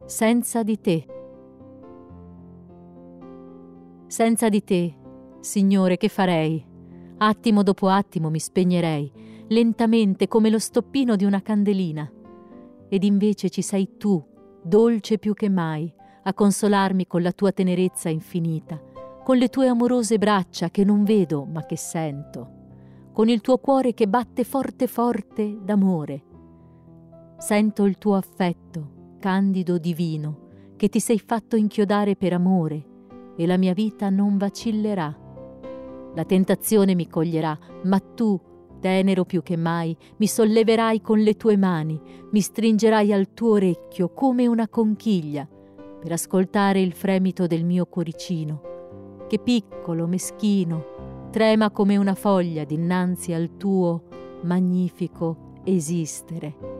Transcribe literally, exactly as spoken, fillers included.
senza di te. Senza di te, Signore, che farei? Attimo dopo attimo mi spegnerei, lentamente come lo stoppino di una candelina. Ed invece ci sei tu, dolce più che mai, a consolarmi con la tua tenerezza infinita, con le tue amorose braccia che non vedo ma che sento, con il tuo cuore che batte forte forte d'amore. Sento il tuo affetto, candido divino, che ti sei fatto inchiodare per amore, e la mia vita non vacillerà. La tentazione mi coglierà, ma tu, tenero più che mai, mi solleverai con le tue mani, mi stringerai al tuo orecchio come una conchiglia, per ascoltare il fremito del mio cuoricino, che piccolo, meschino, trema come una foglia dinanzi al tuo magnifico esistere.